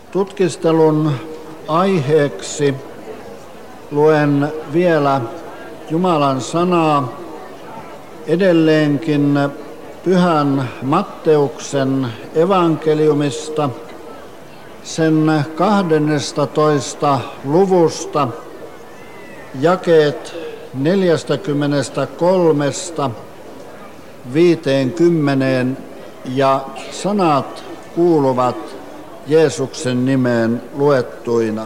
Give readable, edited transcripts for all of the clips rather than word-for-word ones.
Tutkistelun aiheeksi luen vielä Jumalan sanaa edelleenkin Pyhän Matteuksen evankeliumista, sen 12. luvusta, jakeet 43–50, ja sanat kuuluvat Jeesuksen nimeen luettuina.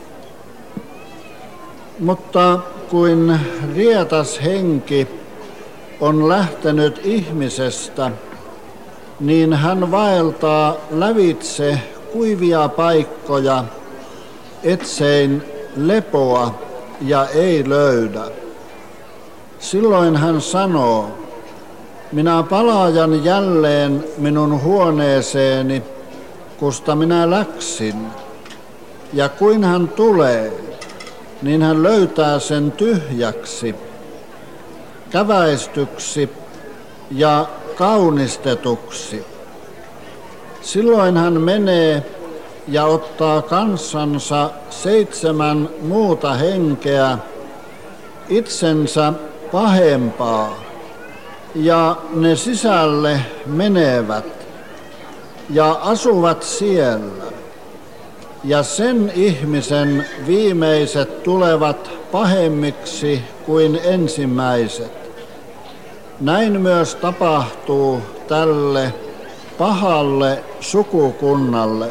Mutta kuin rietas henki on lähtenyt ihmisestä, niin hän vaeltaa lävitse kuivia paikkoja, etsein lepoa ja ei löydä. Silloin hän sanoo: minä palaajan jälleen minun huoneeseeni, kusta minä läksin. Ja kuin hän tulee, niin hän löytää sen tyhjäksi, käväistyksi ja kaunistetuksi. Silloin hän menee ja ottaa kanssansa 7 muuta henkeä, itsensä pahempaa, ja ne sisälle menevät ja asuvat siellä. Ja sen ihmisen viimeiset tulevat pahemmiksi kuin ensimmäiset. Näin myös tapahtuu tälle pahalle sukukunnalle.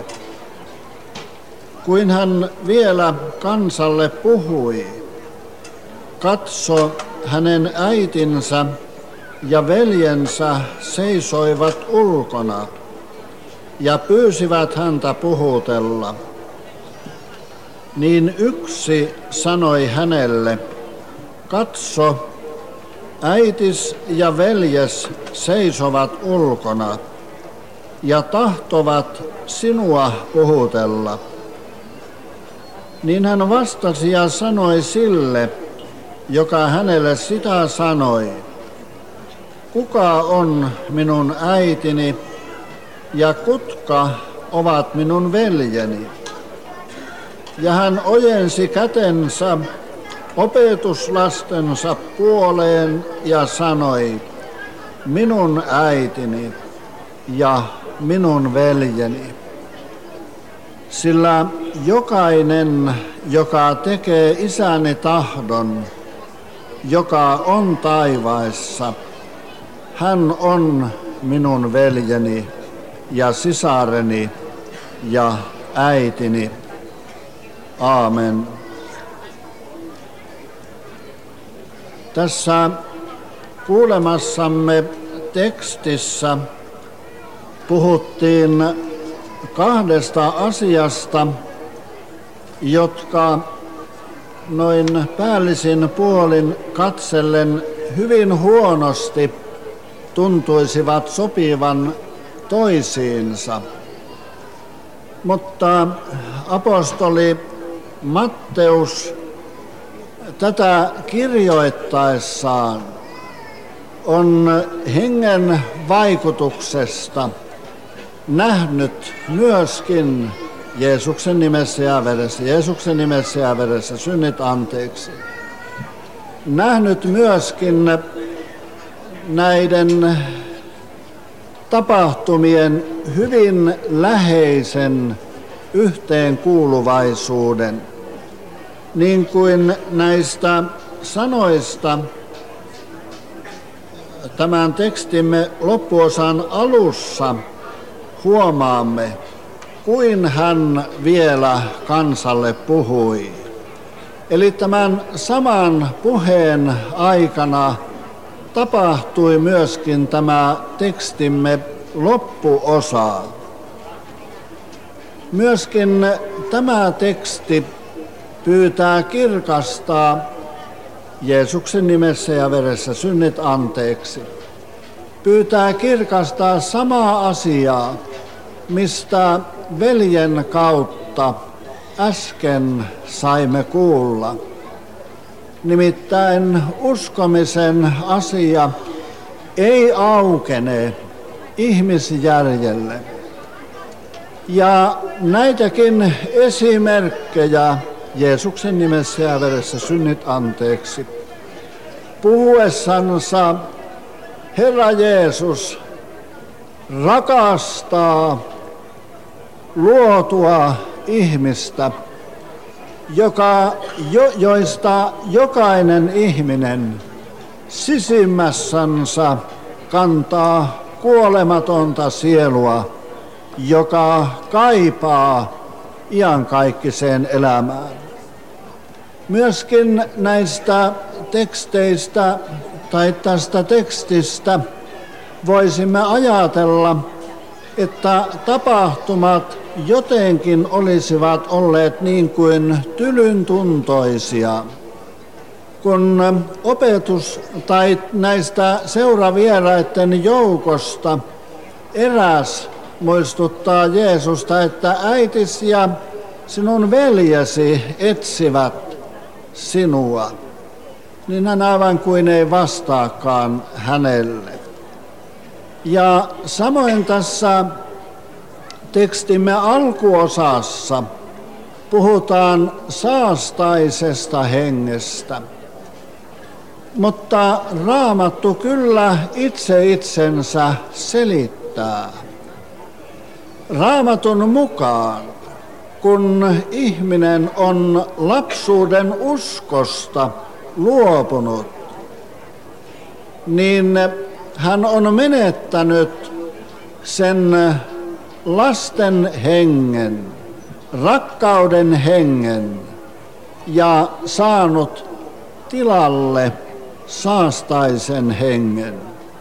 Kuin hän vielä kansalle puhui, katso, hänen äitinsä ja veljensä seisoivat ulkona ja pyysivät häntä puhutella. Niin yksi sanoi hänelle: katso, äitis ja veljes seisovat ulkona ja tahtovat sinua puhutella. Niin hän vastasi ja sanoi sille, joka hänelle sitä sanoi: kuka on minun äitini ja kutka ovat minun veljeni? Ja hän ojensi kätensä opetuslastensa puoleen ja sanoi: minun äitini ja minun veljeni. Sillä jokainen, joka tekee isäni tahdon, joka on taivaissa, hän on minun veljeni ja sisareni ja äitini. Aamen. Tässä kuulemassamme tekstissä puhuttiin 2 asiasta, jotka noin päällisin puolin katsellen hyvin huonosti tuntuisivat sopivan toisiinsa. Mutta apostoli Matteus tätä kirjoittaessaan on hengen vaikutuksesta nähnyt myöskin Jeesuksen nimessä ja veressä synnit anteeksi. Nähnyt myöskin näiden tapahtumien hyvin läheisen yhteenkuuluvaisuuden, niin kuin näistä sanoista tämän tekstimme loppuosan alussa huomaamme, kuin hän vielä kansalle puhui. Eli tämän saman puheen aikana tapahtui myöskin tämä tekstimme loppuosa. Myöskin tämä teksti pyytää kirkastaa Jeesuksen nimessä ja veressä synnit anteeksi. Pyytää kirkastaa samaa asiaa, mistä veljen kautta äsken saimme kuulla. Nimittäin uskomisen asia ei aukene ihmisjärjelle. Ja näitäkin esimerkkejä Jeesuksen nimessä ja veressä synnit anteeksi. Puhuessansa Herra Jeesus rakastaa luotua ihmistä, joista jokainen ihminen sisimmässänsä kantaa kuolematonta sielua, joka kaipaa iankaikkiseen elämään. Myöskin näistä teksteistä tai tästä tekstistä voisimme ajatella, että tapahtumat jotenkin olisivat olleet niin kuin tylyntuntoisia. Kun opetus tai näistä seuravieraiden joukosta eräs muistuttaa Jeesusta, että äitisi ja sinun veljesi etsivät sinua, niin hän aivan kuin ei vastaakaan hänelle. Ja samoin tässä tekstimme alkuosassa puhutaan saastaisesta hengestä, mutta Raamattu kyllä itse itsensä selittää. Raamatun mukaan, kun ihminen on lapsuuden uskosta luopunut, niin hän on menettänyt sen lasten hengen, rakkauden hengen ja saanut tilalle saastaisen hengen.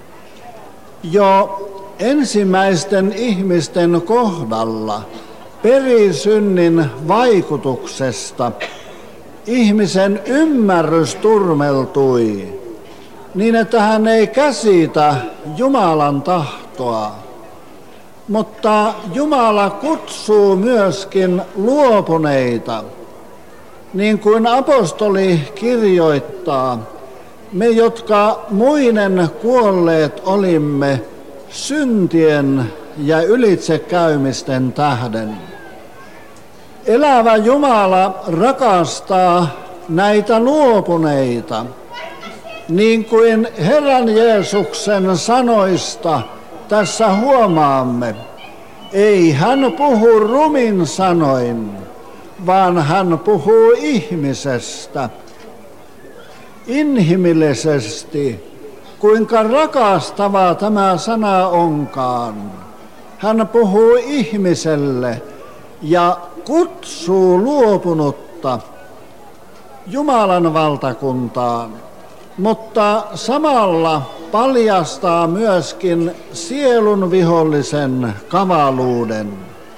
Jo ensimmäisten ihmisten kohdalla perisynnin vaikutuksesta ihmisen ymmärrys turmeltui niin, että hän ei käsitä Jumalan tahtoa. Mutta Jumala kutsuu myöskin luopuneita, niin kuin apostoli kirjoittaa, me jotka muinen kuolleet olimme syntien ja ylitsekäymisten tähden. Elävä Jumala rakastaa näitä luopuneita, niin kuin Herran Jeesuksen sanoista tässä huomaamme. Ei hän puhu rumin sanoin, vaan hän puhuu ihmisestä. Inhimillisesti, kuinka rakastava tämä sana onkaan. Hän puhuu ihmiselle ja kutsuu luopunutta Jumalan valtakuntaan, mutta samalla paljastaa myöskin sielun vihollisen kavaluuden.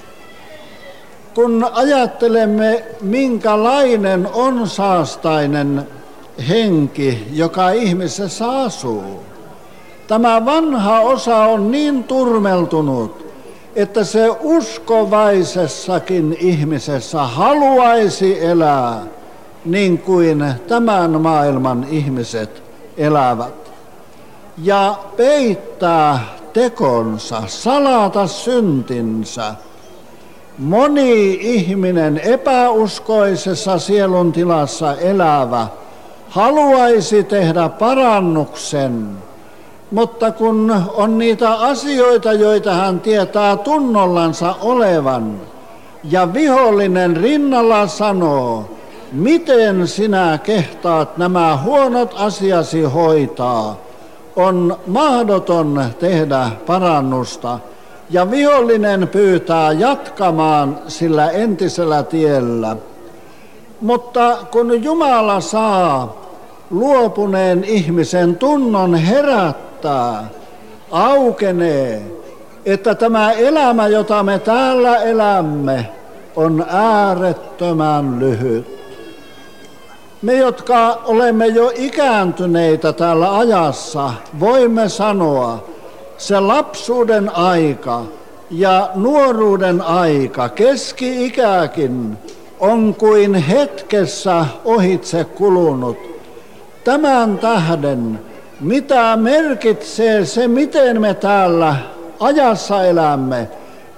Kun ajattelemme, minkälainen on saastainen henki, joka ihmisessä asuu, tämä vanha osa on niin turmeltunut, että se uskovaisessakin ihmisessä haluaisi elää niin kuin tämän maailman ihmiset elävät. Ja peittää tekonsa, salata syntinsä. Moni ihminen epäuskoisessa sielun tilassa elävä haluaisi tehdä parannuksen, mutta kun on niitä asioita, joita hän tietää tunnollansa olevan, ja vihollinen rinnalla sanoo, miten sinä kehtaat nämä huonot asiasi hoitaa, on mahdoton tehdä parannusta, ja vihollinen pyytää jatkamaan sillä entisellä tiellä. Mutta kun Jumala saa luopuneen ihmisen tunnon herättää, aukenee, että tämä elämä, jota me täällä elämme, on äärettömän lyhyt. Me, jotka olemme jo ikääntyneitä täällä ajassa, voimme sanoa, se lapsuuden aika ja nuoruuden aika, keski-ikäkin, on kuin hetkessä ohitse kulunut. Tämän tähden, mitä merkitsee se, miten me täällä ajassa elämme,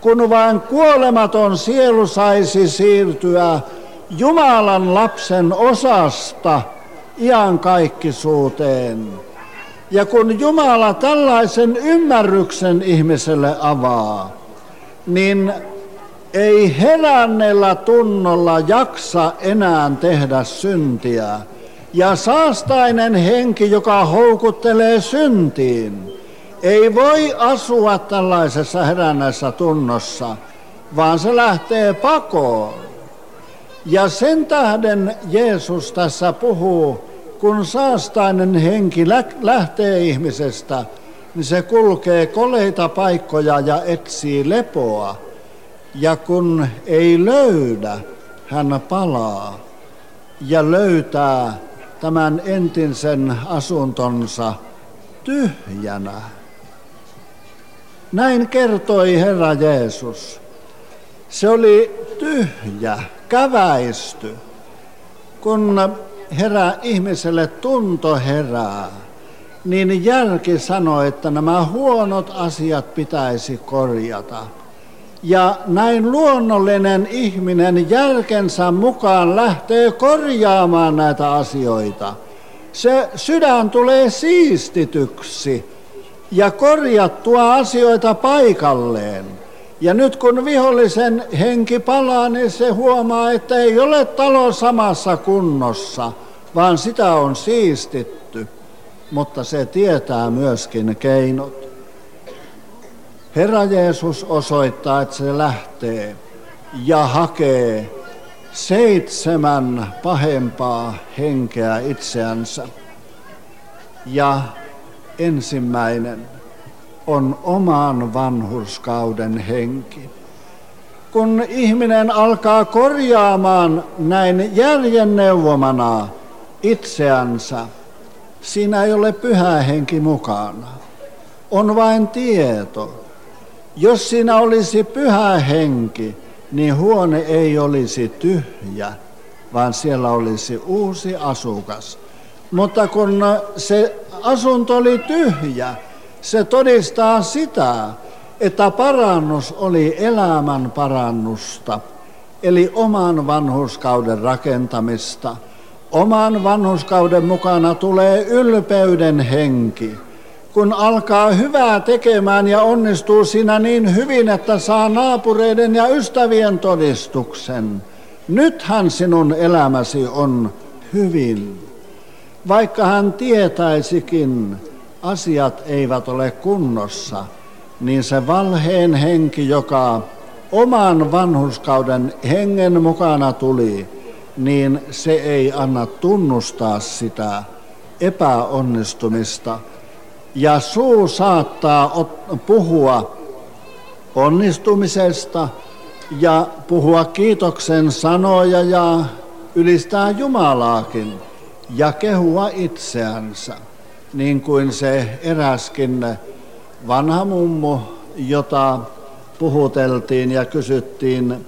kun vain kuolematon sielu saisi siirtyä Jumalan lapsen osasta iankaikkisuuteen. Ja kun Jumala tällaisen ymmärryksen ihmiselle avaa, niin ei heränneellä tunnolla jaksa enää tehdä syntiä. Ja saastainen henki, joka houkuttelee syntiin, ei voi asua tällaisessa heränneessä tunnossa, vaan se lähtee pakoon. Ja sen tähden Jeesus tässä puhuu, kun saastainen henki lähtee ihmisestä, niin se kulkee koleita paikkoja ja etsii lepoa. Ja kun ei löydä, hän palaa ja löytää tämän entisen asuntonsa tyhjänä. Näin kertoi Herra Jeesus. Se oli tyhjä, käväisty. Kun ihmiselle tunto herää, niin järki sanoi, että nämä huonot asiat pitäisi korjata. Ja näin luonnollinen ihminen järkensä mukaan lähtee korjaamaan näitä asioita. Se sydän tulee siistityksi ja korjattua asioita paikalleen. Ja nyt kun vihollisen henki palaa, niin se huomaa, että ei ole talo samassa kunnossa, vaan sitä on siistitty, mutta se tietää myöskin keinot. Herra Jeesus osoittaa, että se lähtee ja hakee 7 pahempaa henkeä itseänsä. Ja ensimmäinen on oman vanhurskauden henki. Kun ihminen alkaa korjaamaan näin järjen neuvomana itseänsä, siinä ei ole pyhä henki mukana. On vain tieto. Jos siinä olisi pyhä henki, niin huone ei olisi tyhjä, vaan siellä olisi uusi asukas. Mutta kun se asunto oli tyhjä, se todistaa sitä, että parannus oli elämän parannusta, eli oman vanhurskauden rakentamista. Oman vanhurskauden mukana tulee ylpeyden henki. Kun alkaa hyvää tekemään ja onnistuu siinä niin hyvin, että saa naapureiden ja ystävien todistuksen, nythän sinun elämäsi on hyvin. Vaikka hän tietäisikin, asiat eivät ole kunnossa, niin se valheen henki, joka oman vanhurskauden hengen mukana tuli, niin se ei anna tunnustaa sitä epäonnistumista. Ja suu saattaa puhua onnistumisesta ja puhua kiitoksen sanoja ja ylistää Jumalaakin ja kehua itseänsä. Niin kuin se eräskin vanha mummu, jota puhuteltiin ja kysyttiin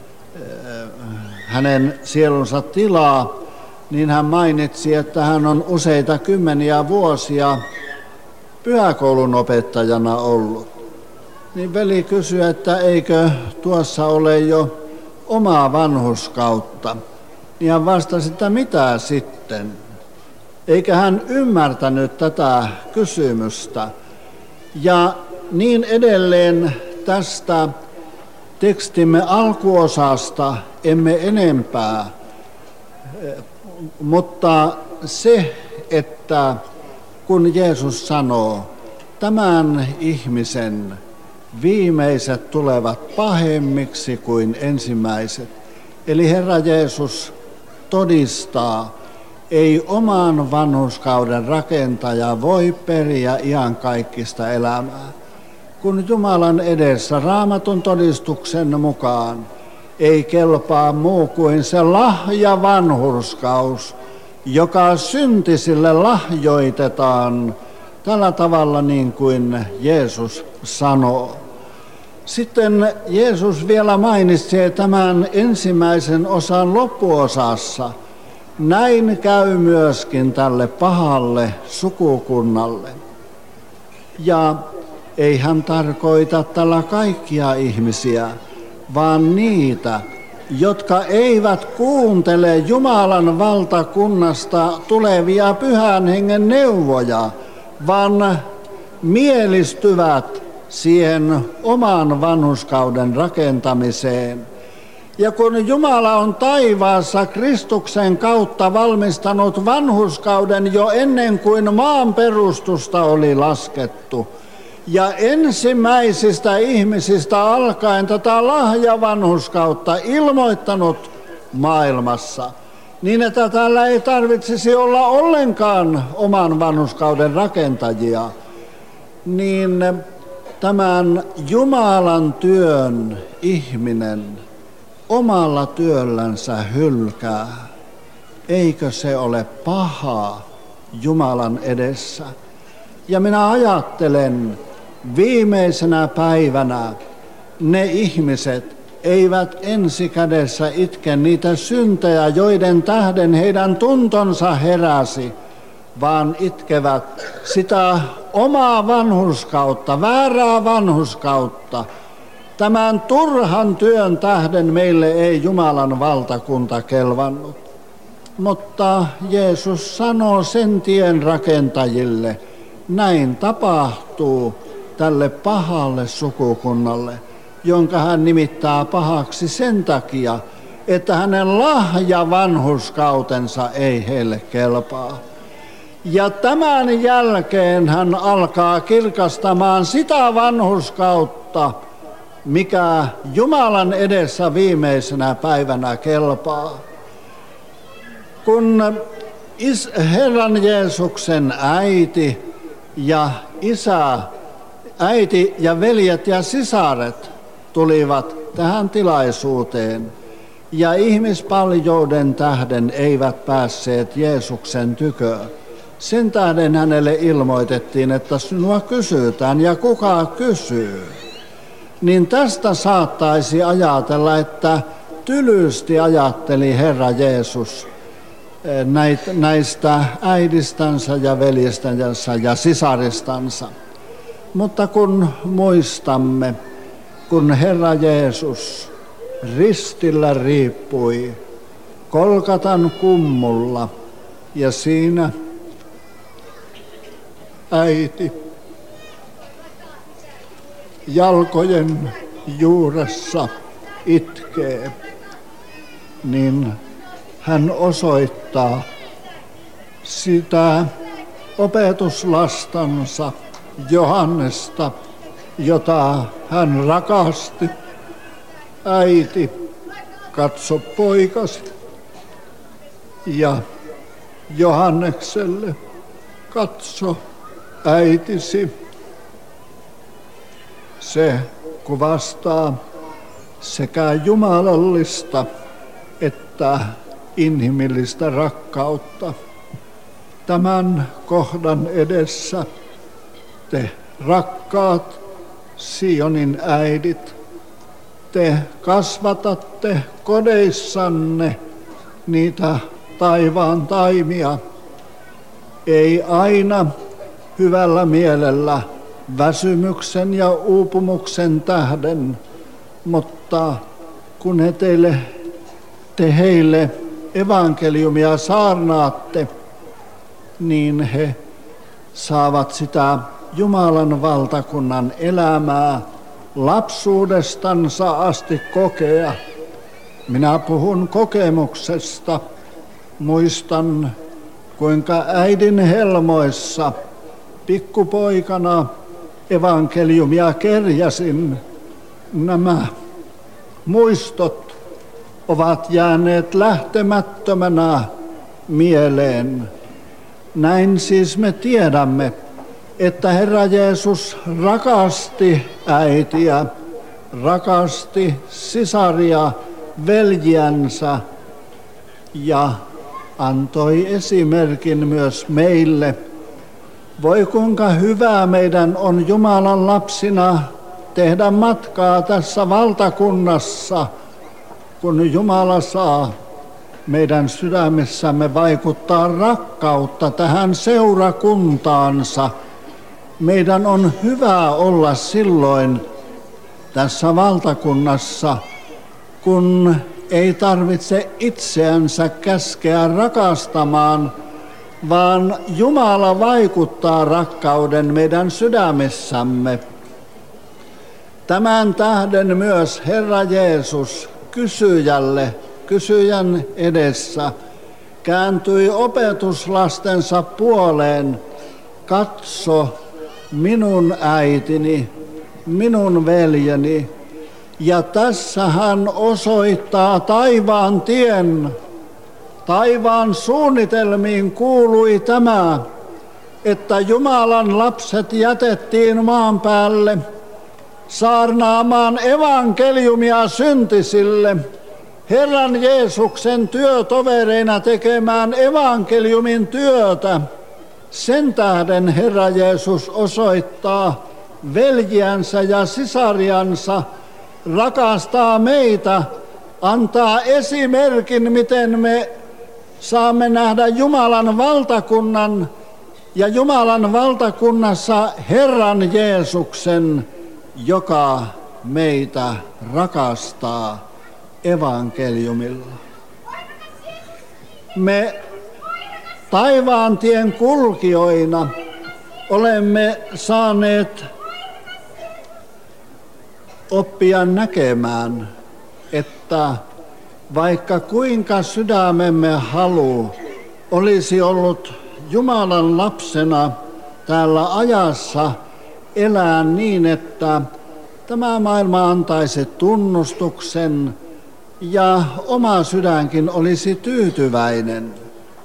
hänen sielunsa tilaa, niin hän mainitsi, että hän on useita kymmeniä vuosia pyhäkoulun opettajana ollut. Niin veli kysyi, että eikö tuossa ole jo omaa vanhurskautta. Niin hän vastasi, että mitä sitten? Eikä hän ymmärtänyt tätä kysymystä. Ja niin edelleen tästä tekstimme alkuosasta emme enempää, mutta se, että kun Jeesus sanoo, tämän ihmisen viimeiset tulevat pahemmiksi kuin ensimmäiset. Eli Herra Jeesus todistaa, ei oman vanhurskauden rakentaja voi periä iankaikkista elämää. Kun Jumalan edessä Raamatun todistuksen mukaan ei kelpaa muu kuin se lahja vanhurskaus, joka syntisille lahjoitetaan tällä tavalla niin kuin Jeesus sanoo. Sitten Jeesus vielä mainitsee tämän ensimmäisen osan loppuosassa. Näin käy myöskin tälle pahalle sukukunnalle. Ja ei hän tarkoita tällä kaikkia ihmisiä, vaan niitä, jotka eivät kuuntele Jumalan valtakunnasta tulevia Pyhän Hengen neuvoja, vaan mielistyvät siihen oman vanhurskauden rakentamiseen. Ja kun Jumala on taivaassa Kristuksen kautta valmistanut vanhurskauden jo ennen kuin maan perustusta oli laskettu, ja ensimmäisistä ihmisistä alkaen tätä lahjavanhurskautta ilmoittanut maailmassa, niin että täällä ei tarvitsisi olla ollenkaan oman vanhurskauden rakentajia, niin tämän Jumalan työn ihminen omalla työllänsä hylkää. Eikö se ole paha Jumalan edessä? Ja minä ajattelen, viimeisenä päivänä ne ihmiset eivät ensikädessä itke niitä syntejä, joiden tähden heidän tuntonsa heräsi, vaan itkevät sitä omaa vanhurskautta, väärää vanhurskautta. Tämän turhan työn tähden meille ei Jumalan valtakunta kelvannut. Mutta Jeesus sanoo sen tien rakentajille, näin tapahtuu tälle pahalle sukukunnalle, jonka hän nimittää pahaksi sen takia, että hänen lahjavanhurskautensa ei heille kelpaa. Ja tämän jälkeen hän alkaa kirkastamaan sitä vanhurskautta, mikä Jumalan edessä viimeisenä päivänä kelpaa. Kun Herran Jeesuksen äiti ja isä, äiti ja veljet ja sisaret tulivat tähän tilaisuuteen ja ihmispaljouden tähden eivät päässeet Jeesuksen tyköön. Sen tähden hänelle ilmoitettiin, että sinua kysytään ja kuka kysyy. Niin tästä saattaisi ajatella, että tylysti ajatteli Herra Jeesus näistä äidistänsä ja veljestänsä ja sisaristansa. Mutta kun muistamme, kun Herra Jeesus ristillä riippui Golgatan kummulla ja siinä äiti jalkojen juuressa itkee, niin hän osoittaa sitä opetuslastansa Johannesta, jota hän rakasti. Äiti, katso poikasi. Ja Johannekselle, katso äitisi. Se kuvastaa sekä jumalallista että inhimillistä rakkautta. Tämän kohdan edessä te rakkaat Sionin äidit, te kasvatatte kodeissanne niitä taivaan taimia, ei aina hyvällä mielellä väsymyksen ja uupumuksen tähden, mutta kun te heille evankeliumia saarnaatte, niin he saavat sitä Jumalan valtakunnan elämää lapsuudestansa asti kokea. Minä puhun kokemuksesta. Muistan, kuinka äidin helmoissa pikkupoikana evankeliumia kerjäsin. Nämä muistot ovat jääneet lähtemättömänä mieleen. Näin siis me tiedämme, että Herra Jeesus rakasti äitiä, rakasti sisaria, veljiänsä ja antoi esimerkin myös meille. Voi kuinka hyvää meidän on Jumalan lapsina tehdä matkaa tässä valtakunnassa, kun Jumala saa meidän sydämessämme vaikuttaa rakkautta tähän seurakuntaansa, meidän on hyvä olla silloin tässä valtakunnassa, kun ei tarvitse itseänsä käskeä rakastamaan, vaan Jumala vaikuttaa rakkauden meidän sydämessämme. Tämän tähden myös Herra Jeesus kysyjän edessä, kääntyi opetuslastensa puoleen: katso, minun äitini, minun veljeni. Ja tässä hän osoittaa taivaan tien. Taivaan suunnitelmiin kuului tämä, että Jumalan lapset jätettiin maan päälle saarnaamaan evankeliumia syntisille, Herran Jeesuksen työtovereina tekemään evankeliumin työtä. Sen tähden Herra Jeesus osoittaa veljiänsä ja sisariansa, rakastaa meitä, antaa esimerkin, miten me saamme nähdä Jumalan valtakunnan ja Jumalan valtakunnassa Herran Jeesuksen, joka meitä rakastaa evankeliumilla. Me taivaan tien kulkijoina olemme saaneet oppia näkemään, että vaikka kuinka sydämemme halu olisi ollut Jumalan lapsena täällä ajassa elää niin, että tämä maailma antaisi tunnustuksen ja oma sydänkin olisi tyytyväinen,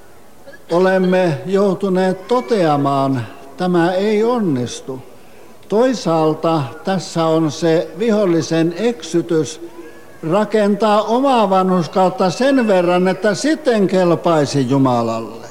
olemme joutuneet toteamaan, tämä ei onnistu. Toisaalta tässä on se vihollisen eksytys rakentaa omaa vanhurskautta sen verran, että sitten kelpaisi Jumalalle.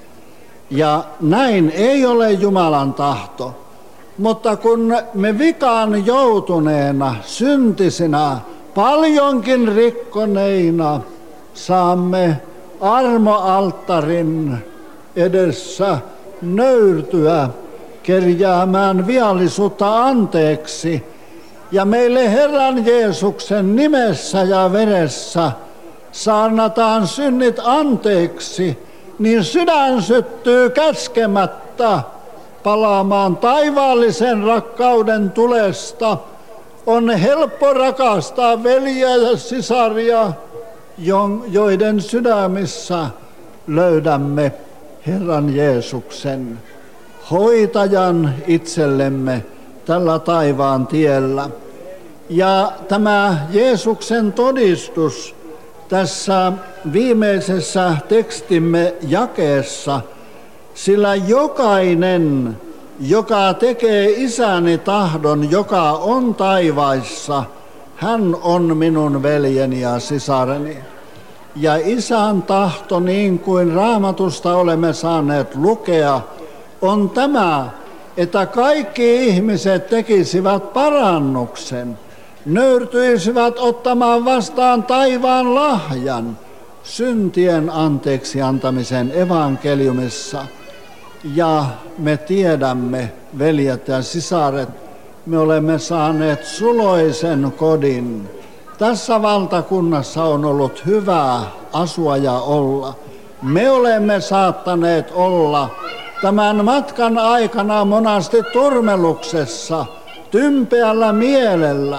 Ja näin ei ole Jumalan tahto. Mutta kun me vikaan joutuneena, syntisinä, paljonkin rikkoneina saamme armoalttarin edessä nöyrtyä kerjäämään viallisuutta anteeksi, ja meille Herran Jeesuksen nimessä ja veressä saarnataan synnit anteeksi, niin sydän syttyy käskemättä palaamaan taivaallisen rakkauden tulesta. On helppo rakastaa veljiä ja sisaria, joiden sydämissä löydämme Herran Jeesuksen, hoitajan itsellemme tällä taivaan tiellä. Ja tämä Jeesuksen todistus tässä viimeisessä tekstimme jakeessa, sillä jokainen, joka tekee isäni tahdon, joka on taivaissa, hän on minun veljeni ja sisareni. Ja isän tahto, niin kuin Raamatusta olemme saaneet lukea, on tämä, että kaikki ihmiset tekisivät parannuksen, nöyrtyisivät ottamaan vastaan taivaan lahjan syntien anteeksi antamisen evankeliumissa. Ja me tiedämme, veljet ja sisaret, me olemme saaneet suloisen kodin. Tässä valtakunnassa on ollut hyvä asua ja olla. Me olemme saattaneet olla tämän matkan aikana monasti turmeluksessa, tympeällä mielellä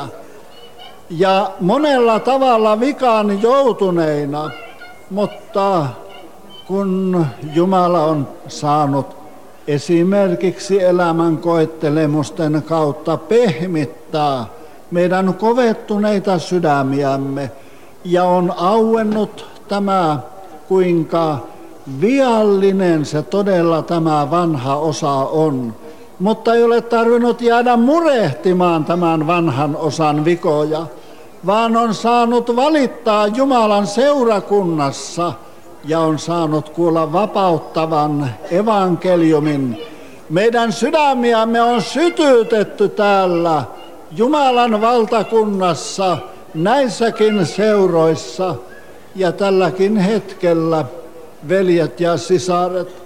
ja monella tavalla vikaan joutuneina, mutta kun Jumala on saanut esimerkiksi elämän koettelemusten kautta pehmittää meidän kovettuneita sydämiämme ja on auennut tämä, kuinka viallinen se todella tämä vanha osa on, mutta ei ole tarvinnut jäädä murehtimaan tämän vanhan osan vikoja, vaan on saanut valittaa Jumalan seurakunnassa ja on saanut kuulla vapauttavan evankeliumin. Meidän sydämiämme on sytytetty täällä Jumalan valtakunnassa, näissäkin seuroissa, ja tälläkin hetkellä, veljet ja sisaret,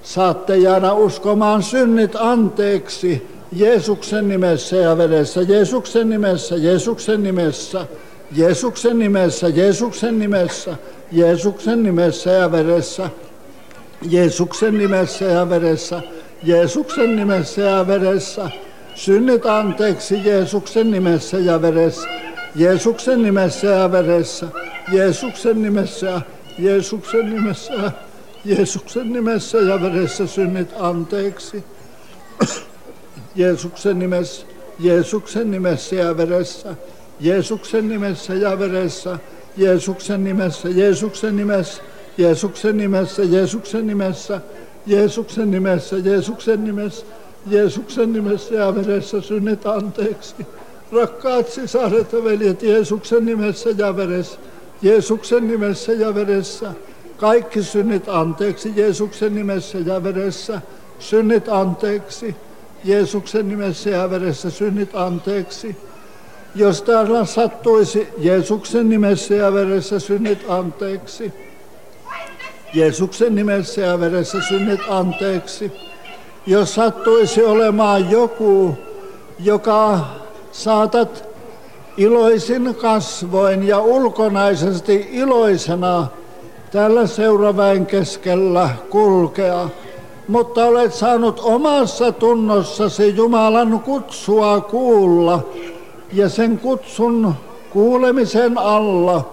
Saatte jäädä uskomaan synnit anteeksi Jeesuksen nimessä ja veressä, Jeesuksen nimessä, Jeesuksen nimessä, Jeesuksen nimessä, Jeesuksen nimessä, Jeesuksen nimessä ja veressä, Jeesuksen nimessä ja veressä, Jeesuksen nimessä ja veressä, synnit anteeksi Jeesuksen nimessä ja veressä, Jeesuksen nimessä ja veressä, Jeesuksen nimessä ja Jeesuksen nimessä ja Jeesuksen nimessä ja veressä synnit anteeksi. Jeesuksen nimessä, Jeesuksen nimessä ja veressä, Jeesuksen nimessä ja veressä, Jeesuksen nimessä, Jeesuksen nimessä, Jeesuksen nimessä, Jeesuksen nimessä, Jeesuksen nimessä, Jeesuksen nimessä, Jeesuksen nimessä ja veressä synnit anteeksi. Rakkaat sisaret ja veljet, Jeesuksen nimessä ja veressä, Jeesuksen nimessä ja veressä, kaikki synnit anteeksi, Jeesuksen nimessä ja veressä, synnit anteeksi, Jeesuksen nimessä ja veressä, synnit anteeksi. Jos täällä sattuisi, Jeesuksen nimessä ja veressä, synnit anteeksi. Jeesuksen nimessä ja veressä, synnit anteeksi. Jos sattuisi olemaan joku, joka saatat iloisin kasvoin ja ulkonaisesti iloisena tällä seuraväen keskellä kulkea, mutta olet saanut omassa tunnossasi Jumalan kutsua kuulla ja sen kutsun kuulemisen alla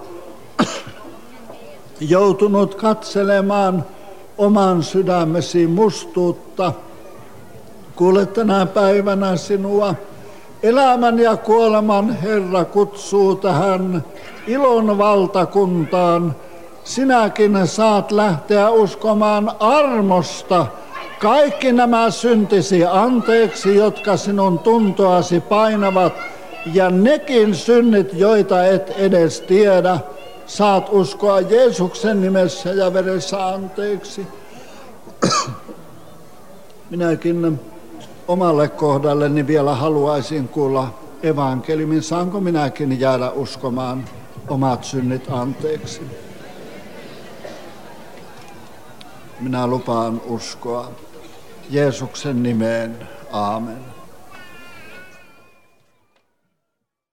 joutunut katselemaan oman sydämesi mustuutta. Kuule tänä päivänä sinua. Elämän ja kuoleman Herra kutsuu tähän ilon valtakuntaan. Sinäkin saat lähteä uskomaan armosta kaikki nämä syntisi anteeksi, jotka sinun tuntoasi painavat, ja nekin synnit, joita et edes tiedä, saat uskoa Jeesuksen nimessä ja veressä anteeksi. Minäkin omalle kohdalleni vielä haluaisin kuulla evankeliumin. Saanko minäkin jäädä uskomaan omat synnit anteeksi? Minä lupaan uskoa Jeesuksen nimeen. Aamen.